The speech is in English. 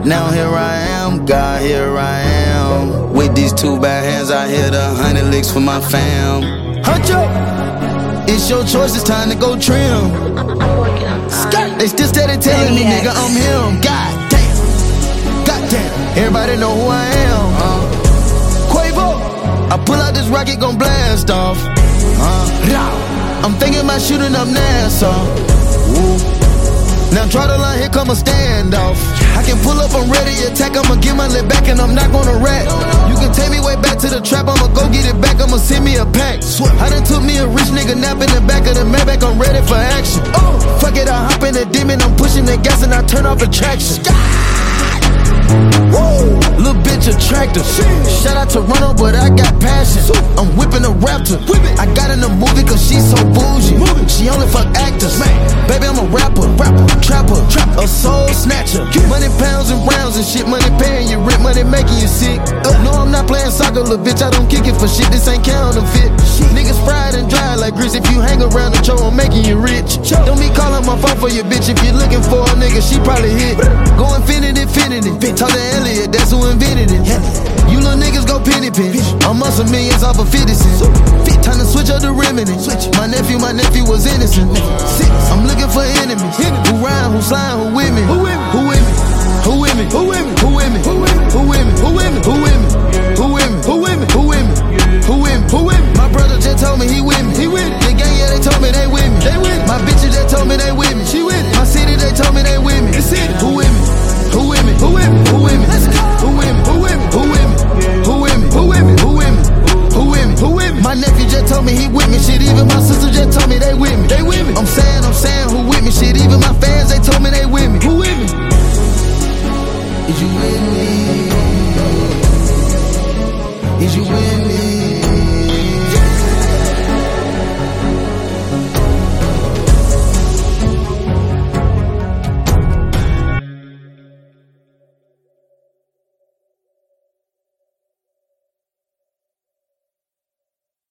Now here I am, God, here I am. With these 2 bad hands, I hit 100 licks for my fam. Huncho! It's your choice, it's time to go trim. They still steady telling me, nigga, I'm him. God damn, everybody know who I am. Quavo, I pull out this rocket, gon' blast off. I'm thinking about shooting up Nassau. Now try the line, here come a standoff. I can pull up, I'm ready to attack. I'ma get my lip back and I'm not gonna rat. You can take me way back to the trap, I'ma go get it back, I'ma send me a pack. I done took me a rich nigga nap in the back of the Maybach, I'm ready for action. Fuck it, I hop in the demon, I'm pushing the gas and I turn off the traction. Woo! Little bitch attractive. Shout out to Toronto, but I got passion. I'm whipping a Raptor. I got in the movie cause she's so bougie. She only fuck actors. Baby, I'm a rapper, trapper, a soul snatcher. Money pounds and rounds and shit. Money paying you rent, money making you sick. No, I'm not playing soccer, little bitch. I don't kick it for shit. This ain't counterfeit. Niggas fried and dry like grits. If you hang around the show, I'm making you rich. Don't be calling my phone for your bitch. If you're looking for a nigga, she probably hit. Go infinity. Talk to Elliot, that's who invented it. You little niggas go penny pinch. I'm on some millions off of 50 cents. Time to switch up the remedy. My nephew was innocent. I'm looking for enemies. Who rhyme, who slime, who with me? Who with me? Who with me? Who with me? Who with me? Who with me? Who with me? Who with me? Who with me? Who with me? Who with me? Who with me? Who with me? Who with me? Who with me? My brother just told me he with me. He with me. The gang, yeah, they told me they with me. They with me. My bitches just told me they with me. She with me. My city, they told me they with me. The city. Who with me? Who with me? Who with me? Who with me? Let's go. Who with me? Who with me? Who with me? Who with me? Who with me? Who with me? Who with me? Who with me? My nephew just told me he with me. Shit, even my sister just told me they with me. They with me. I'm saying who with me? Shit, even my fans, they told me they with me. Who with me? Is you with me? Is you with me?